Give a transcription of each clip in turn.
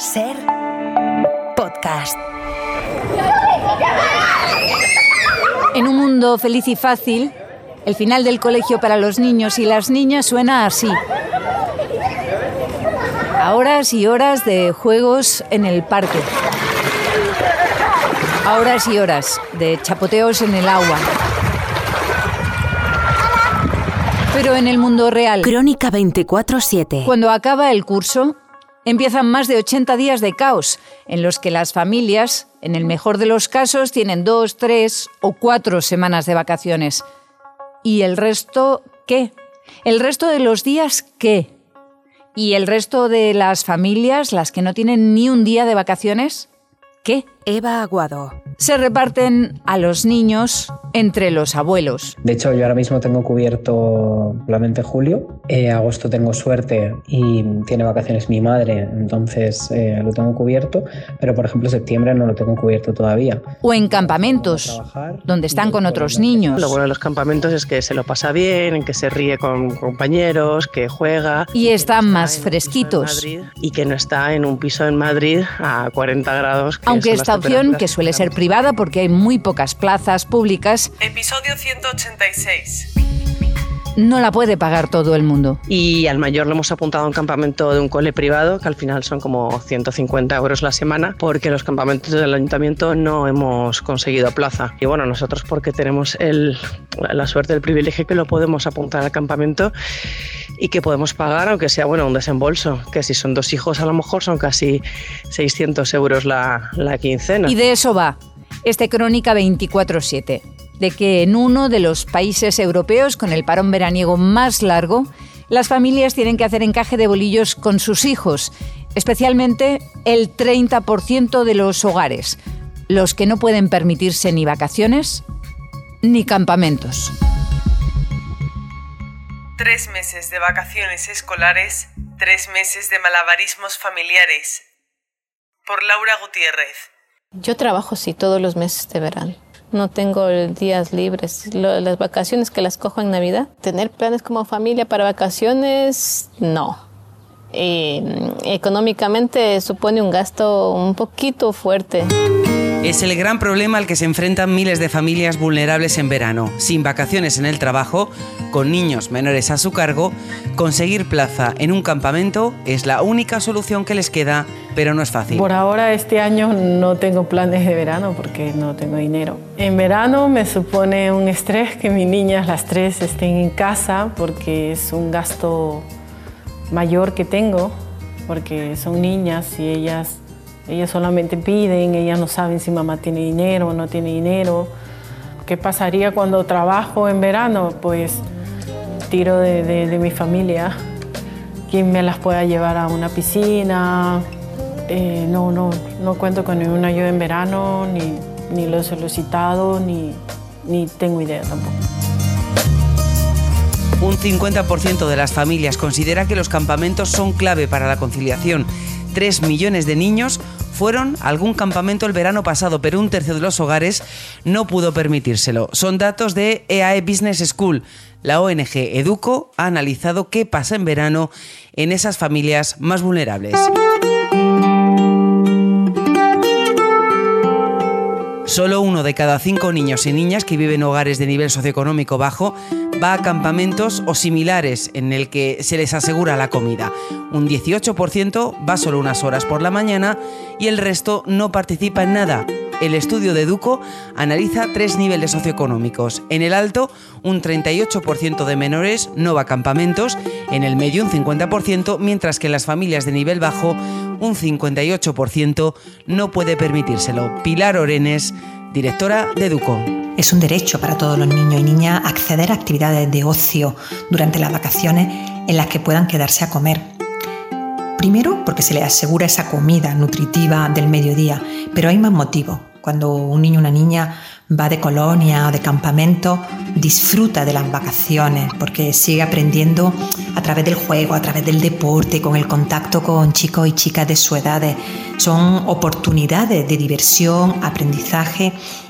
Ser podcast. En un mundo feliz y fácil, el final del colegio para los niños y las niñas suena así. A horas y horas de juegos en el parque. A horas y horas de chapoteos en el agua. Pero en el mundo real, Crónica 24/7. cuando acaba el curso, empiezan más de 80 días de caos, en los que las familias, en el mejor de los casos, tienen 2, 3 o 4 semanas de vacaciones. ¿Y el resto qué? ¿El resto de los días qué? ¿Y el resto de las familias, las que no tienen ni un día de vacaciones? ¿Qué? Eva Aguado. Se reparten a los niños entre los abuelos. De hecho, yo ahora mismo tengo cubierto solamente julio. Agosto tengo suerte y tiene vacaciones mi madre, entonces lo tengo cubierto. Pero, por ejemplo, septiembre no lo tengo cubierto todavía. O en campamentos, donde están con otros niños. Lo bueno de los campamentos es que se lo pasa bien, en que se ríe con compañeros, que juega. Y están más en fresquitos. Madrid y que no está en un piso en Madrid a 40 grados. Aunque son las esta opción, temperaturas que suele ser estamos. privada porque hay muy pocas plazas públicas, Episodio 186. no la puede pagar todo el mundo. Y al mayor lo hemos apuntado a un campamento de un cole privado, que al final son como 150 euros la semana, porque los campamentos del ayuntamiento no hemos conseguido plaza. Y bueno, nosotros porque tenemos la suerte, el privilegio que lo podemos apuntar al campamento y que podemos pagar, aunque sea bueno un desembolso, que si son 2 hijos a lo mejor son casi 600 euros la quincena. Y de eso va este Crónica 24/7, de que en uno de los países europeos con el parón veraniego más largo, las familias tienen que hacer encaje de bolillos con sus hijos, especialmente el 30% de los hogares, los que no pueden permitirse ni vacaciones ni campamentos. 3 meses de vacaciones escolares, 3 meses de malabarismos familiares. Por Laura Gutiérrez. Yo trabajo sí todos los meses de verano. No tengo días libres. Las vacaciones que las cojo en Navidad. Tener planes como familia para vacaciones, no. Económicamente supone un gasto un poquito fuerte. Es el gran problema al que se enfrentan miles de familias vulnerables en verano. Sin vacaciones en el trabajo, con niños menores a su cargo, conseguir plaza en un campamento es la única solución que les queda, pero no es fácil. Por ahora este año no tengo planes de verano porque no tengo dinero. En verano me supone un estrés que mis niñas, las 3, estén en casa porque es un gasto mayor que tengo, porque son niñas y ellas solamente piden, ellas no saben si mamá tiene dinero o no tiene dinero. ¿Qué pasaría cuando trabajo en verano? Pues tiro de mi familia. ¿Quién me las pueda llevar a una piscina? No cuento con ninguna ayuda en verano, ni lo he solicitado, ni tengo idea tampoco. Un 50% de las familias considera que los campamentos son clave para la conciliación. 3 millones de niños fueron a algún campamento el verano pasado, pero un tercio de los hogares no pudo permitírselo. Son datos de EAE Business School. La ONG Educo ha analizado qué pasa en verano en esas familias más vulnerables. Solo 1 de cada 5 niños y niñas que viven en hogares de nivel socioeconómico bajo va a campamentos o similares en el que se les asegura la comida. Un 18% va solo unas horas por la mañana y el resto no participa en nada. El estudio de Educo analiza 3 niveles socioeconómicos. En el alto, un 38% de menores no va a campamentos, en el medio un 50%, mientras que en las familias de nivel bajo un 58% no puede permitírselo. Pilar Orenes, directora de Educo. Es un derecho para todos los niños y niñas acceder a actividades de ocio durante las vacaciones en las que puedan quedarse a comer. Primero, porque se les asegura esa comida nutritiva del mediodía, pero hay más motivos. Cuando un niño o una niña va de colonia o de campamento, disfruta de las vacaciones porque sigue aprendiendo a través del juego, a través del deporte, con el contacto con chicos y chicas de su edad. Son oportunidades de diversión, aprendizaje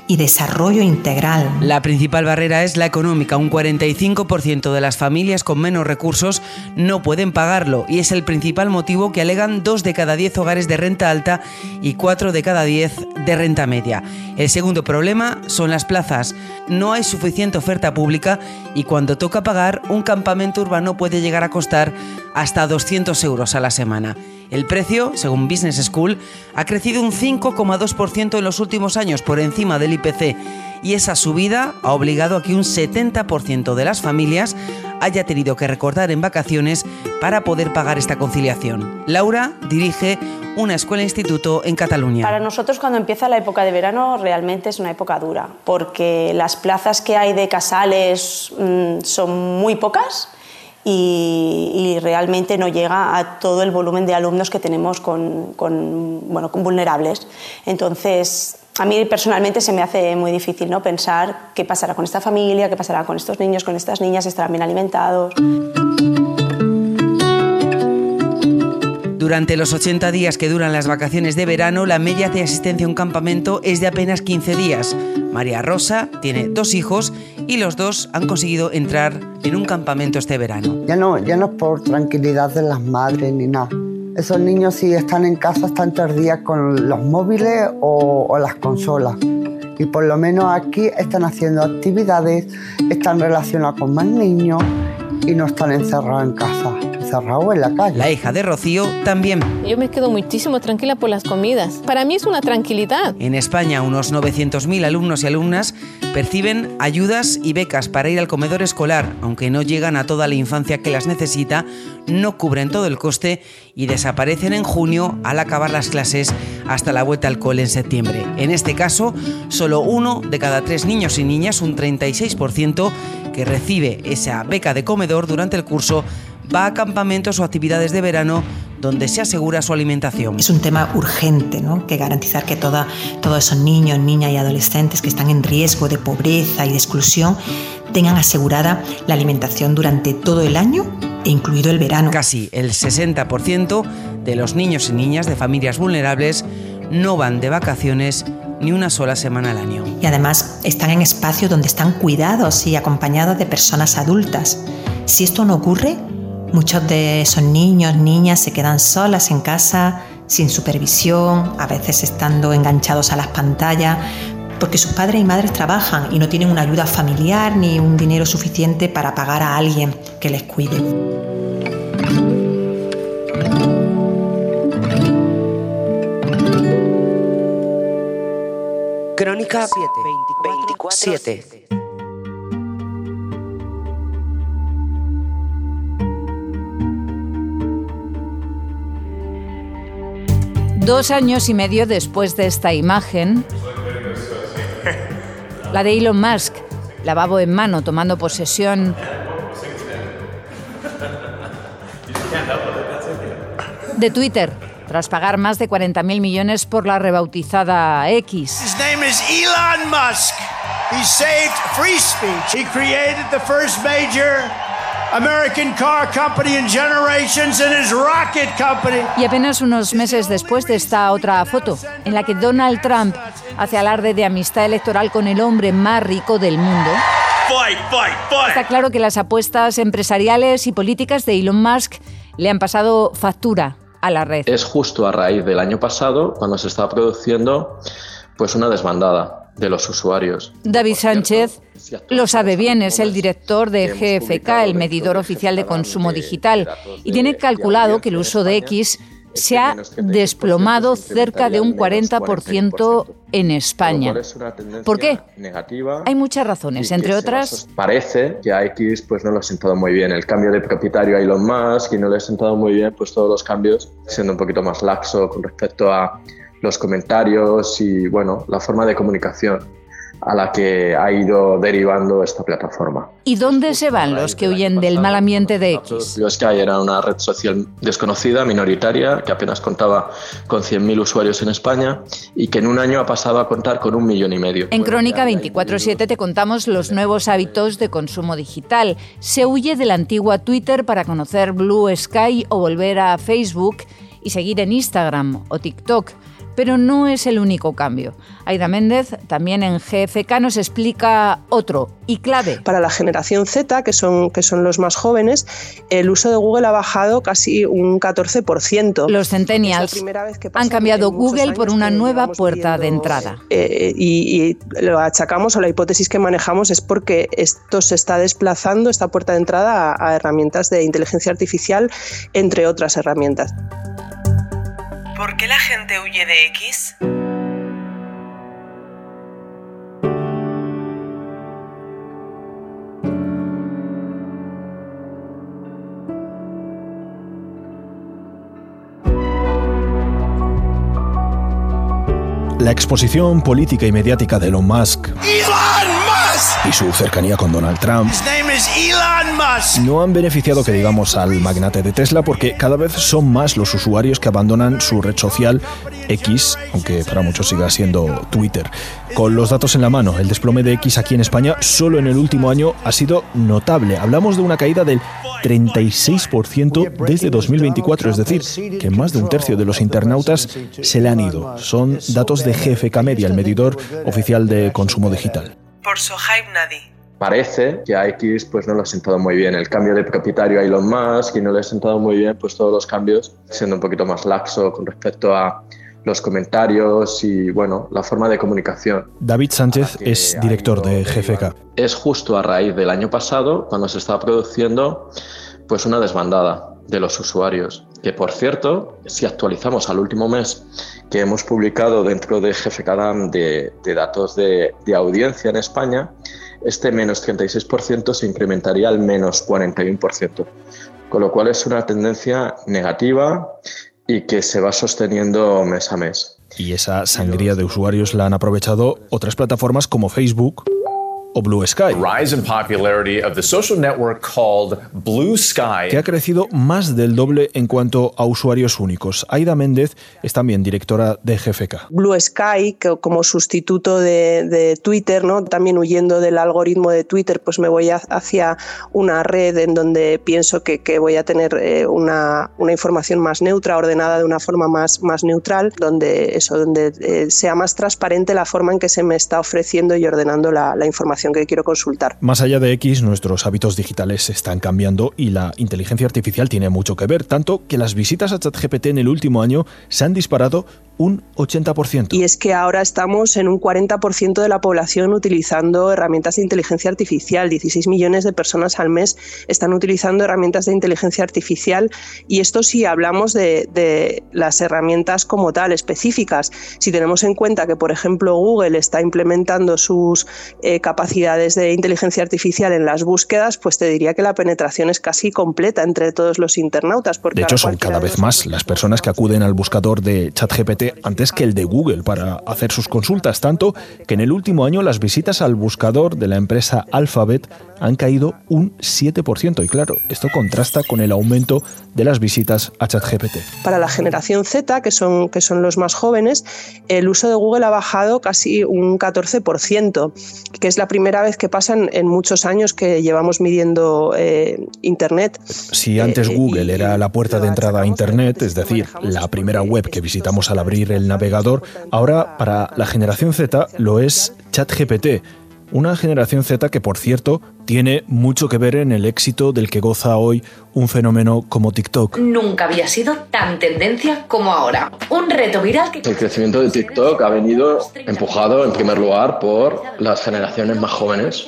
y desarrollo integral. La principal barrera es la económica. Un 45% de las familias con menos recursos no pueden pagarlo y es el principal motivo que alegan 2 de cada 10 hogares de renta alta y 4 de cada 10 de renta media. El segundo problema son las plazas. No hay suficiente oferta pública y cuando toca pagar, un campamento urbano puede llegar a costar hasta 200 euros a la semana. El precio, según Business School, ha crecido un 5,2% en los últimos años, por encima del IPC, y esa subida ha obligado a que un 70% de las familias haya tenido que recortar en vacaciones para poder pagar esta conciliación. Laura dirige una escuela-instituto en Cataluña. Para nosotros, cuando empieza la época de verano, realmente es una época dura, porque las plazas que hay de casales son muy pocas y realmente no llega a todo el volumen de alumnos que tenemos con vulnerables. Entonces, a mí personalmente se me hace muy difícil, ¿no?, pensar qué pasará con esta familia, qué pasará con estos niños, con estas niñas, estarán bien alimentados. Durante los 80 días que duran las vacaciones de verano, la media de asistencia a un campamento es de apenas 15 días. María Rosa tiene 2 hijos y los 2 han conseguido entrar en un campamento este verano. Ya no es por tranquilidad de las madres ni nada. Esos niños, si están en casa, están todo el día con los móviles o las consolas. Y por lo menos aquí están haciendo actividades, están relacionados con más niños y no están encerrados en casa, encerrados en la calle. La hija de Rocío también. Yo me quedo muchísimo tranquila por las comidas. Para mí es una tranquilidad. En España, unos 900.000 alumnos y alumnas perciben ayudas y becas para ir al comedor escolar, aunque no llegan a toda la infancia que las necesita, no cubren todo el coste y desaparecen en junio al acabar las clases hasta la vuelta al cole en septiembre. En este caso, solo 1 de cada 3 niños y niñas, un 36%, que recibe esa beca de comedor durante el curso, va a campamentos o actividades de verano donde se asegura su alimentación. Es un tema urgente, ¿no?, que garantizar que todos esos niños, niñas y adolescentes que están en riesgo de pobreza y de exclusión tengan asegurada la alimentación durante todo el año e incluido el verano. Casi el 60% de los niños y niñas de familias vulnerables no van de vacaciones ni una sola semana al año. Y además están en espacios donde están cuidados y acompañados de personas adultas. Si esto no ocurre, muchos de esos niños, niñas se quedan solas en casa, sin supervisión, a veces estando enganchados a las pantallas, porque sus padres y madres trabajan y no tienen una ayuda familiar ni un dinero suficiente para pagar a alguien que les cuide. Crónica 24/7. Dos años y medio después de esta imagen, la de Elon Musk, lavabo en mano, tomando posesión de Twitter, tras pagar más de 40.000 millones por la rebautizada X. His name is Elon Musk. He saved free speech. He created the first major American car company in generations and his rocket company. Y apenas unos meses después de esta otra foto, en la que Donald Trump hace alarde de amistad electoral con el hombre más rico del mundo. Está claro que las apuestas empresariales y políticas de Elon Musk le han pasado factura a la red. Es justo a raíz del año pasado cuando se está produciendo pues una desbandada de los usuarios. David Sánchez lo sabe bien, es el director de GfK, el medidor oficial de consumo digital, y tiene calculado que el uso de X se ha desplomado cerca de un 40% en España. ¿Por qué? Hay muchas razones, entre otras... Parece que a X pues no le ha sentado muy bien el cambio de propietario a Elon Musk y no le ha sentado muy bien pues todos los cambios, siendo un poquito más laxo con respecto a los comentarios y bueno, la forma de comunicación a la que ha ido derivando esta plataforma. ¿Y dónde se van los que huyen del mal ambiente de X? Sky era una red social desconocida, minoritaria, que apenas contaba con 100.000 usuarios en España y que en un año ha pasado a contar con 1,5 millones. En Crónica 24/7 te contamos los nuevos hábitos de consumo digital. Se huye de la antigua Twitter para conocer Blue Sky o volver a Facebook y seguir en Instagram o TikTok. Pero no es el único cambio. Aida Méndez, también en GFK, nos explica otro y clave. Para la generación Z, que son los más jóvenes, el uso de Google ha bajado casi un 14%. Los centennials han cambiado Google por una nueva puerta de entrada. Y lo achacamos, o la hipótesis que manejamos es porque esto se está desplazando, esta puerta de entrada, a herramientas de inteligencia artificial, entre otras herramientas. ¿Por qué la gente huye de X? La exposición política y mediática de Elon Musk y su cercanía con Donald Trump no han beneficiado, que digamos, al magnate de Tesla, porque cada vez son más los usuarios que abandonan su red social X, aunque para muchos siga siendo Twitter. Con los datos en la mano, el desplome de X aquí en España solo en el último año ha sido notable. Hablamos de una caída del 36% desde 2024, es decir, que más de un tercio de los internautas se le han ido. Son datos de GFK Media, el medidor oficial de consumo digital. Por Sohaib Nadi. Parece que a X pues no le ha sentado muy bien el cambio de propietario a Elon Musk y no le ha sentado muy bien pues todos los cambios, siendo un poquito más laxo con respecto a los comentarios y bueno, la forma de comunicación. David Sánchez es director de GFK. Es justo a raíz del año pasado cuando se está produciendo pues una desbandada de los usuarios, que por cierto, si actualizamos al último mes que hemos publicado dentro de GFK de datos de audiencia en España, este menos 36% se incrementaría al menos 41%, con lo cual es una tendencia negativa y que se va sosteniendo mes a mes. Y esa sangría de usuarios la han aprovechado otras plataformas como Facebook o Blue Sky, que ha crecido más del doble en cuanto a usuarios únicos. Aida Méndez es también directora de GFK. Blue Sky, que como sustituto de Twitter, ¿no? También huyendo del algoritmo de Twitter, pues me voy hacia una red en donde pienso que voy a tener una información más neutra, ordenada de una forma más neutral, donde sea más transparente la forma en que se me está ofreciendo y ordenando la información que quiero consultar. Más allá de X, nuestros hábitos digitales están cambiando y la inteligencia artificial tiene mucho que ver, tanto que las visitas a ChatGPT en el último año se han disparado un 80%. Y es que ahora estamos en un 40% de la población utilizando herramientas de inteligencia artificial. 16 millones de personas al mes están utilizando herramientas de inteligencia artificial, y esto si hablamos de las herramientas como tal, específicas. Si tenemos en cuenta que, por ejemplo, Google está implementando sus capacidades de inteligencia artificial en las búsquedas, pues te diría que la penetración es casi completa entre todos los internautas. De hecho, son cada vez más las personas que acuden al buscador de ChatGPT antes que el de Google para hacer sus consultas, tanto que en el último año las visitas al buscador de la empresa Alphabet han caído un 7%, y claro, esto contrasta con el aumento de las visitas a ChatGPT. Para la generación Z, que son los más jóvenes, el uso de Google ha bajado casi un 14%, que es la primera vez que pasa en muchos años que llevamos midiendo Internet. Si antes Google era la puerta de entrada a Internet, es decir, la primera web que visitamos al abrir el navegador, ahora para la generación Z lo es ChatGPT. Una generación Z que, por cierto, tiene mucho que ver en el éxito del que goza hoy un fenómeno como TikTok. Nunca había sido tan tendencia como ahora. Un reto viral que... El crecimiento de TikTok ha venido empujado en primer lugar por las generaciones más jóvenes,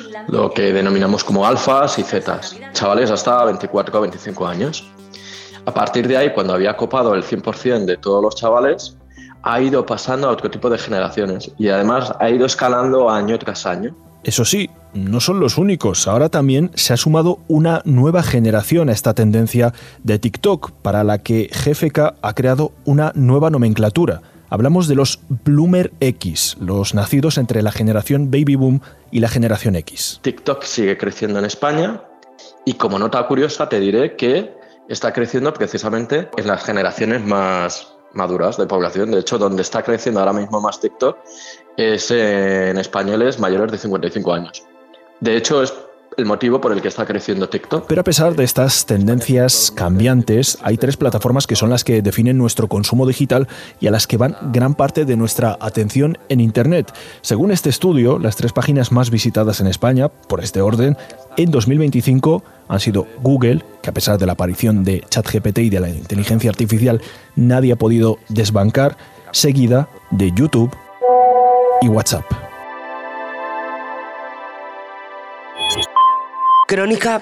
lo que denominamos como alfas y zetas, chavales hasta 24 o 25 años. A partir de ahí, cuando había copado el 100% de todos los chavales, ha ido pasando a otro tipo de generaciones y además ha ido escalando año tras año. Eso sí, no son los únicos. Ahora también se ha sumado una nueva generación a esta tendencia de TikTok, para la que GFK ha creado una nueva nomenclatura. Hablamos de los Bloomer X, los nacidos entre la generación Baby Boom y la generación X. TikTok sigue creciendo en España y, como nota curiosa, te diré que está creciendo precisamente en las generaciones más maduras de población. De hecho, donde está creciendo ahora mismo más TikTok es en españoles mayores de 55 años. De hecho, es el motivo por el que está creciendo TikTok. Pero a pesar de estas tendencias cambiantes, hay 3 plataformas que son las que definen nuestro consumo digital y a las que van gran parte de nuestra atención en Internet. Según este estudio, las 3 páginas más visitadas en España, por este orden, en 2025 han sido Google, que a pesar de la aparición de ChatGPT y de la inteligencia artificial, nadie ha podido desbancar, seguida de YouTube y WhatsApp. Crónica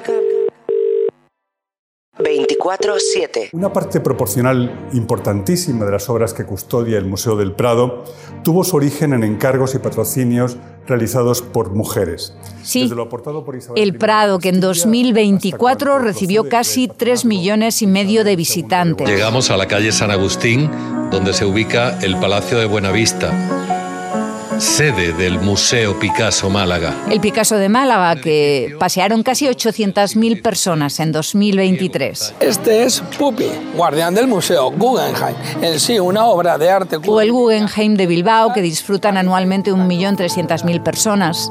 24/7. Una parte proporcional importantísima de las obras que custodia el Museo del Prado tuvo su origen en encargos y patrocinios realizados por mujeres. Sí, el Prado, que en 2024 recibió casi 3,5 millones de visitantes. Llegamos a la calle San Agustín, donde se ubica el Palacio de Buenavista, sede del Museo Picasso Málaga. El Picasso de Málaga, que pasearon casi 800.000 personas en 2023. Este es Pupi, guardián del Museo Guggenheim, en sí una obra de arte. O el Guggenheim de Bilbao, que disfrutan anualmente 1.300.000 personas.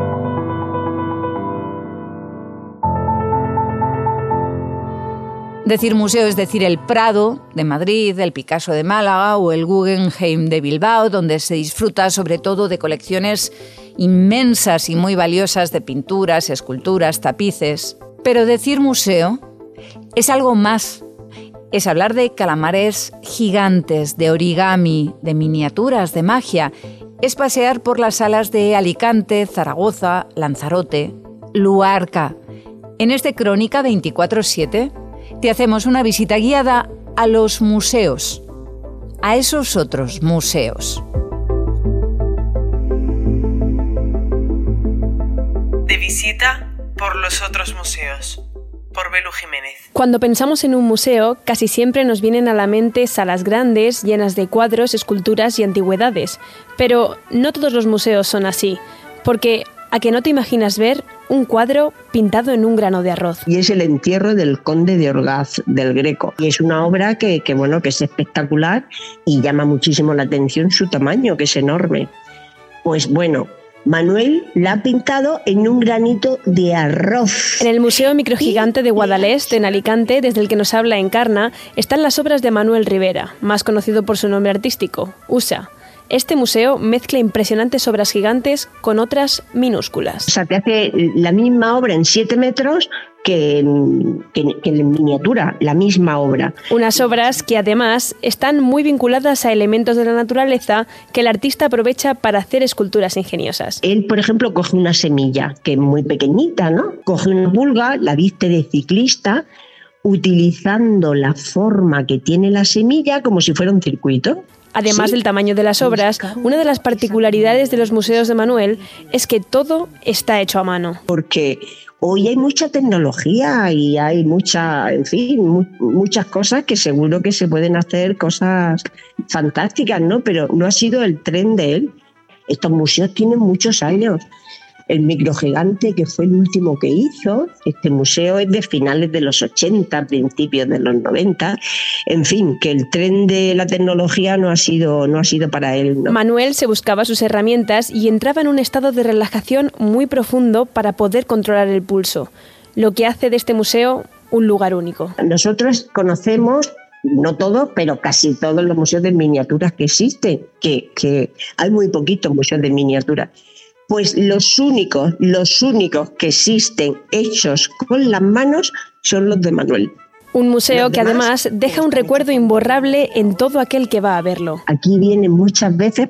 Decir museo es decir el Prado de Madrid, el Picasso de Málaga o el Guggenheim de Bilbao, donde se disfruta sobre todo de colecciones inmensas y muy valiosas de pinturas, esculturas, tapices. Pero decir museo es algo más. Es hablar de calamares gigantes, de origami, de miniaturas, de magia. Es pasear por las salas de Alicante, Zaragoza, Lanzarote, Luarca. En este Crónica 24/7 te hacemos una visita guiada a los museos, a esos otros museos. De visita por los otros museos, por Belu Jiménez. Cuando pensamos en un museo, casi siempre nos vienen a la mente salas grandes, llenas de cuadros, esculturas y antigüedades. Pero no todos los museos son así, porque ¿a que no te imaginas ver un cuadro pintado en un grano de arroz? Y es el entierro del conde de Orgaz, del Greco. Y es una obra que es espectacular y llama muchísimo la atención su tamaño, que es enorme. Pues bueno, Manuel la ha pintado en un granito de arroz. En el Museo Microgigante de Guadalest, en Alicante, desde el que nos habla Encarna, están las obras de Manuel Rivera, más conocido por su nombre artístico, USA. Este museo mezcla impresionantes obras gigantes con otras minúsculas. O sea, te hace la misma obra en 7 metros que en miniatura, la misma obra. Unas obras que además están muy vinculadas a elementos de la naturaleza que el artista aprovecha para hacer esculturas ingeniosas. Él, por ejemplo, coge una semilla, que es muy pequeñita, ¿no? Coge una pulga, la viste de ciclista, utilizando la forma que tiene la semilla como si fuera un circuito. Además del tamaño de las obras, una de las particularidades de los museos de Manuel es que todo está hecho a mano. Porque hoy hay mucha tecnología y hay muchas cosas que seguro que se pueden hacer cosas fantásticas, ¿no? Pero no ha sido el tren de él. Estos museos tienen muchos años. El Microgigante, que fue el último que hizo, este museo es de finales de los 80, principios de los 90. En fin, que el tren de la tecnología no ha sido para él, ¿no? Manuel se buscaba sus herramientas y entraba en un estado de relajación muy profundo para poder controlar el pulso, lo que hace de este museo un lugar único. Nosotros conocemos, no todos, pero casi todos los museos de miniaturas que existen, que hay muy poquitos museos de miniaturas. Pues los únicos que existen hechos con las manos son los de Manuel. Un museo que además deja un recuerdo imborrable en todo aquel que va a verlo. Aquí vienen muchas veces,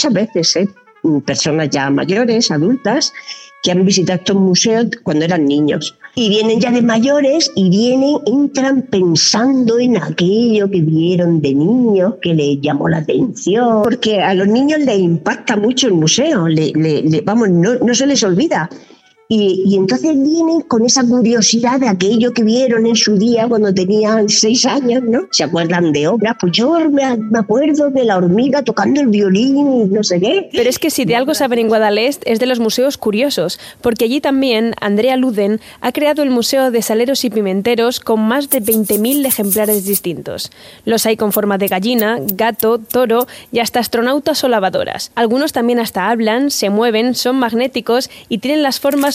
personas ya mayores, adultas, que han visitado estos museos cuando eran niños. Y vienen ya de mayores y entran pensando en aquello que vieron de niños, que les llamó la atención. Porque a los niños les impacta mucho el museo, no se les olvida. Y entonces vienen con esa curiosidad de aquello que vieron en su día cuando tenían 6 años, ¿no? Se acuerdan de obras. Pues yo me acuerdo de la hormiga tocando el violín y no sé qué. Pero es que si de algo saben en Guadalest es de los museos curiosos, porque allí también Andrea Luden ha creado el Museo de Saleros y Pimenteros con más de 20.000 ejemplares distintos. Los hay con forma de gallina, gato, toro y hasta astronautas o lavadoras. Algunos también hasta hablan, se mueven, son magnéticos y tienen las formas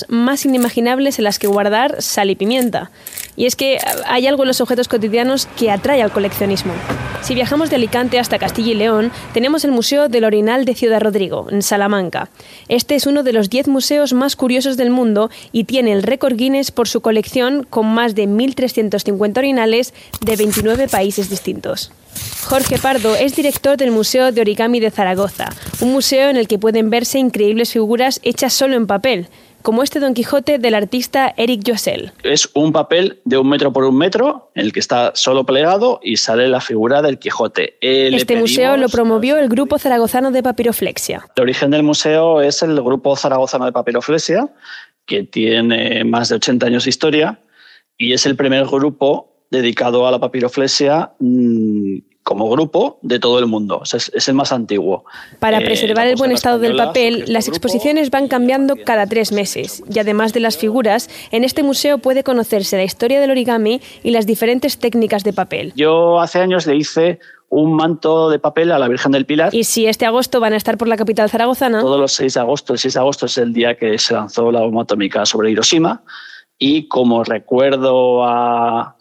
cosas más inimaginables en las que guardar sal y pimienta. Y es que hay algo en los objetos cotidianos que atrae al coleccionismo. Si viajamos de Alicante hasta Castilla y León, tenemos el Museo del Orinal de Ciudad Rodrigo, en Salamanca. Este es uno de los 10 museos más curiosos del mundo y tiene el récord Guinness por su colección con más de 1.350 orinales de 29 países distintos. Jorge Pardo es director del Museo de Origami de Zaragoza, un museo en el que pueden verse increíbles figuras hechas solo en papel, como este Don Quijote del artista Eric Jossel. Es un papel de 1 metro por 1 metro, en el que está solo plegado y sale la figura del Quijote. Este museo lo promovió el Grupo Zaragozano de Papiroflexia. El origen del museo es el Grupo Zaragozano de Papiroflexia, que tiene más de 80 años de historia y es el primer grupo dedicado a la papiroflexia como grupo de todo el mundo. O sea, es el más antiguo. Para preservar el buen estado del papel, las exposiciones van cambiando cada 3 meses. Y además de las figuras, en este museo puede conocerse la historia del origami y las diferentes técnicas de papel. Yo hace años le hice un manto de papel a la Virgen del Pilar. Y si este agosto van a estar por la capital zaragozana. Todos los 6 de agosto. El 6 de agosto es el día que se lanzó la bomba atómica sobre Hiroshima. Y como recuerdo a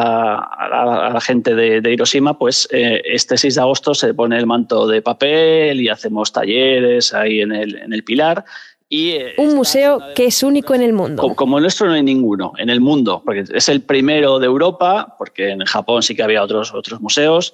la gente de Hiroshima, pues este 6 de agosto se pone el manto de papel y hacemos talleres ahí en el Pilar. Y un museo que es único en el mundo. Como el nuestro no hay ninguno en el mundo, porque es el primero de Europa, porque en Japón sí que había otros museos,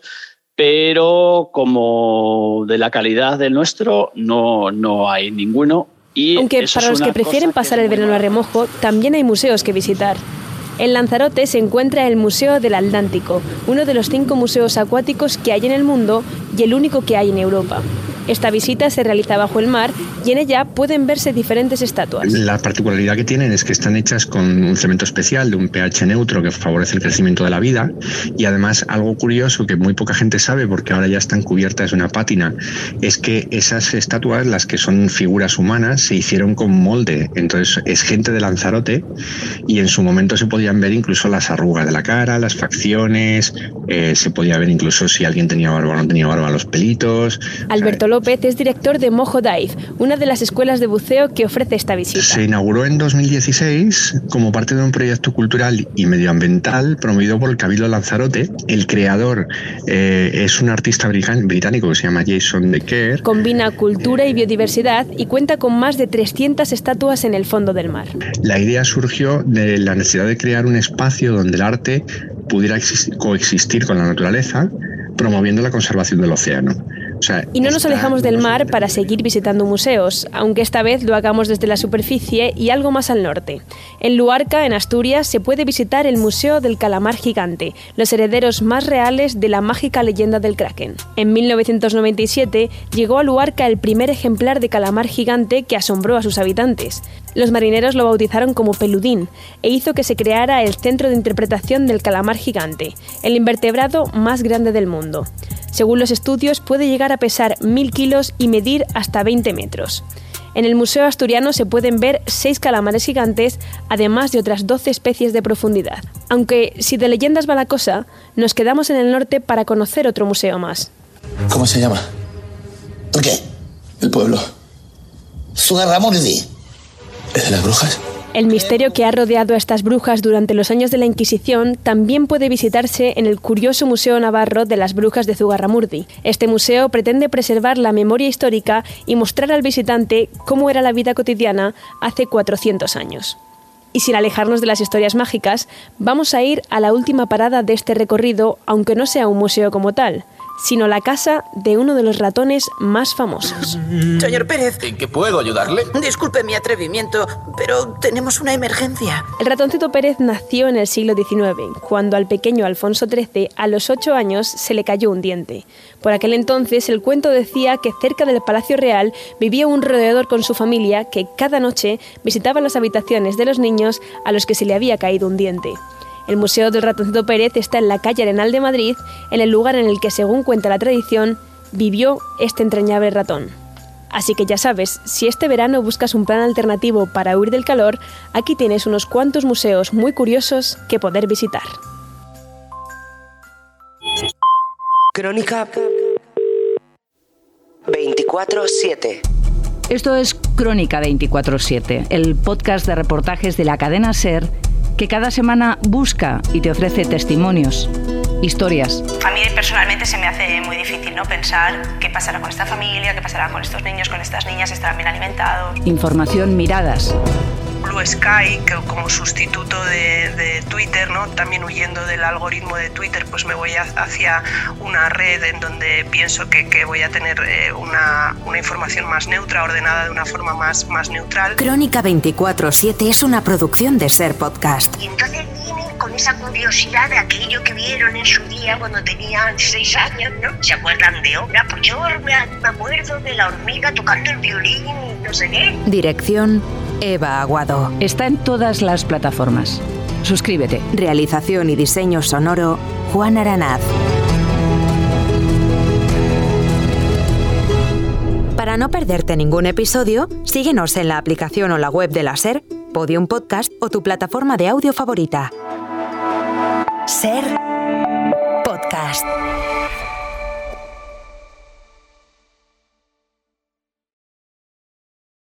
pero como de la calidad del nuestro no hay ninguno. Y aunque para los que prefieren pasar el verano a remojo, también hay museos que visitar. En Lanzarote se encuentra el Museo del Atlántico, uno de los 5 museos acuáticos que hay en el mundo y el único que hay en Europa. Esta visita se realiza bajo el mar y en ella pueden verse diferentes estatuas. La particularidad que tienen es que están hechas con un cemento especial de un pH neutro que favorece el crecimiento de la vida, y además algo curioso que muy poca gente sabe porque ahora ya están cubiertas de una pátina, es que esas estatuas, las que son figuras humanas, se hicieron con molde. Entonces es gente de Lanzarote y en su momento se podían ver incluso las arrugas de la cara, las facciones, se podía ver incluso si alguien tenía barba o no tenía barba, los pelitos. Alberto López es director de Mojo Dive, una de las escuelas de buceo que ofrece esta visita. Se inauguró en 2016 como parte de un proyecto cultural y medioambiental promovido por el Cabildo de Lanzarote. El creador es un artista británico que se llama Jason Decker. Combina cultura y biodiversidad y cuenta con más de 300 estatuas en el fondo del mar. La idea surgió de la necesidad de crear un espacio donde el arte pudiera coexistir con la naturaleza, promoviendo la conservación del océano. O sea, y no nos alejamos del mar para seguir visitando museos, aunque esta vez lo hagamos desde la superficie y algo más al norte. En Luarca, en Asturias, se puede visitar el Museo del Calamar Gigante, los herederos más reales de la mágica leyenda del Kraken. En 1997 llegó a Luarca el primer ejemplar de calamar gigante que asombró a sus habitantes. Los marineros lo bautizaron como Peludín e hizo que se creara el Centro de Interpretación del Calamar Gigante, el invertebrado más grande del mundo. Según los estudios, puede llegar a pesar 1000 kilos y medir hasta 20 metros. En el Museo Asturiano se pueden ver 6 calamares gigantes, además de otras 12 especies de profundidad. Aunque, si de leyendas va la cosa, nos quedamos en el norte para conocer otro museo más. ¿Cómo se llama? ¿Por qué? El pueblo. Zugarramurdi. ¿Es de las brujas? El misterio que ha rodeado a estas brujas durante los años de la Inquisición también puede visitarse en el curioso Museo Navarro de las Brujas de Zugarramurdi. Este museo pretende preservar la memoria histórica y mostrar al visitante cómo era la vida cotidiana hace 400 años. Y sin alejarnos de las historias mágicas, vamos a ir a la última parada de este recorrido, aunque no sea un museo como tal, sino la casa de uno de los ratones más famosos. Señor Pérez. ¿En qué puedo ayudarle? Disculpe mi atrevimiento, pero tenemos una emergencia. El ratoncito Pérez nació en el siglo XIX, cuando al pequeño Alfonso XIII, a los 8 años, se le cayó un diente. Por aquel entonces, el cuento decía que cerca del Palacio Real vivía un roedor con su familia que cada noche visitaba las habitaciones de los niños a los que se le había caído un diente. El Museo del Ratoncito Pérez está en la calle Arenal de Madrid, en el lugar en el que, según cuenta la tradición, vivió este entrañable ratón. Así que ya sabes, si este verano buscas un plan alternativo para huir del calor, aquí tienes unos cuantos museos muy curiosos que poder visitar. Crónica 24/7. Esto es Crónica 24/7, el podcast de reportajes de la cadena SER que cada semana busca y te ofrece testimonios, historias. A mí personalmente se me hace muy difícil, ¿no?, pensar qué pasará con esta familia, qué pasará con estos niños, con estas niñas, estarán bien alimentados. Información, miradas. Blue Sky, que como sustituto de Twitter, ¿no?, también huyendo del algoritmo de Twitter, pues me voy hacia una red en donde pienso que voy a tener una información más neutra, ordenada de una forma más neutral. Crónica 24/7 es una producción de SER Podcast. Y entonces vienen con esa curiosidad de aquello que vieron en su día cuando tenían 6 años, ¿no? ¿Se acuerdan de obra? Pues yo me acuerdo de la hormiga tocando el violín y no sé qué. Dirección: Eva Aguado. Está en todas las plataformas. Suscríbete. Realización y diseño sonoro: Juan Aranaz. Para no perderte ningún episodio, síguenos en la aplicación o la web de la SER, Podium Podcast o tu plataforma de audio favorita. SER Podcast.